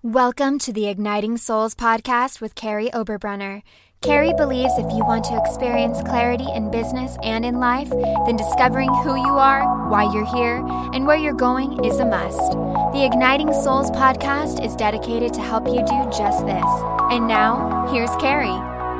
Welcome to the Igniting Souls podcast with Carrie Oberbrunner. Carrie believes if you want to experience clarity in business and in life, then discovering who you are, why you're here, and where you're going is a must. The Igniting Souls podcast is dedicated to help you do just this. And now, here's Carrie.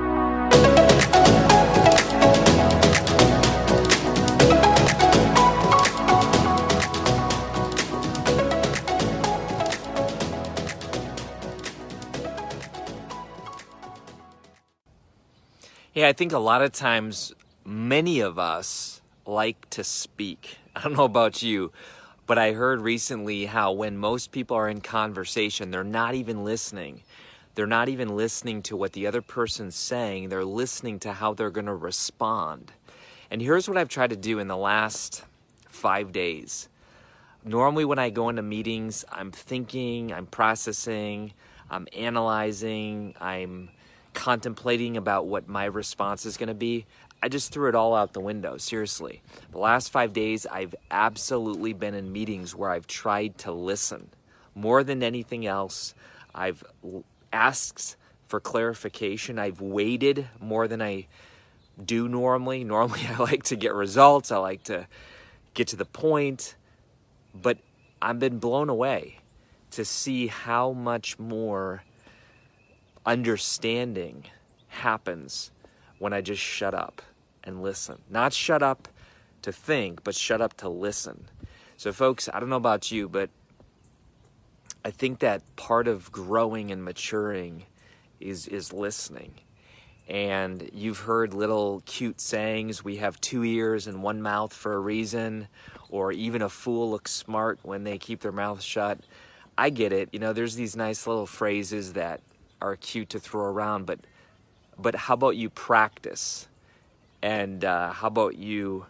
Yeah, I think a lot of times, many of us like to speak. I don't know about you, but I heard recently how when most people are in conversation, they're not even listening. They're not even listening to what the other person's saying. They're listening to how they're going to respond. And here's what I've tried to do in the last 5 days. Normally when I go into meetings, I'm thinking, I'm processing, I'm analyzing, I'm contemplating about what my response is going to be. I just threw it all out the window, seriously. The last 5 days, I've absolutely been in meetings where I've tried to listen. More than anything else, I've asked for clarification. I've waited more than I do normally. Normally, I like to get results. I like to get to the point. But I've been blown away to see how much more understanding happens when I just shut up and listen. Not shut up to think, but shut up to listen. So folks, I don't know about you, but I think that part of growing and maturing is listening. And you've heard little cute sayings, we have 2 ears and 1 mouth for a reason, or even a fool looks smart when they keep their mouth shut. I get it. You know, there's these nice little phrases that are cute to throw around, but how about you practice? And how about you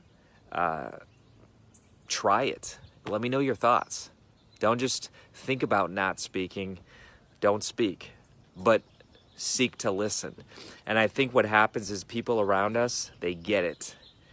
try it? Let me know your thoughts. Don't just think about not speaking. Don't speak, but seek to listen. And I think what happens is people around us, they get it.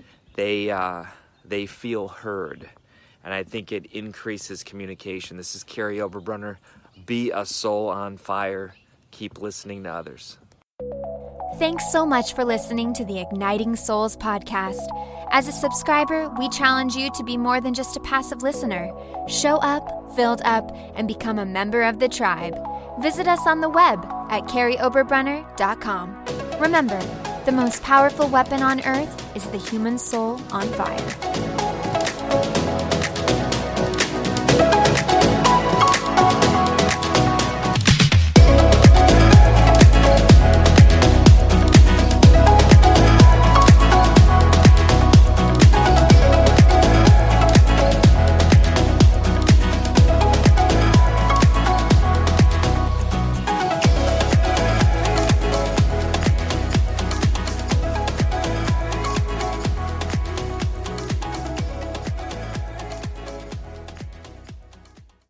They feel heard. And I think it increases communication. This is Carrie Oberbrunner. Be a soul on fire. Keep listening to others. Thanks so much for listening to the Igniting Souls podcast. As a subscriber, we challenge you to be more than just a passive listener. Show up, filled up, and become a member of the tribe. Visit us on the web at carrieoberbrunner.com. Remember, the most powerful weapon on earth is the human soul on fire.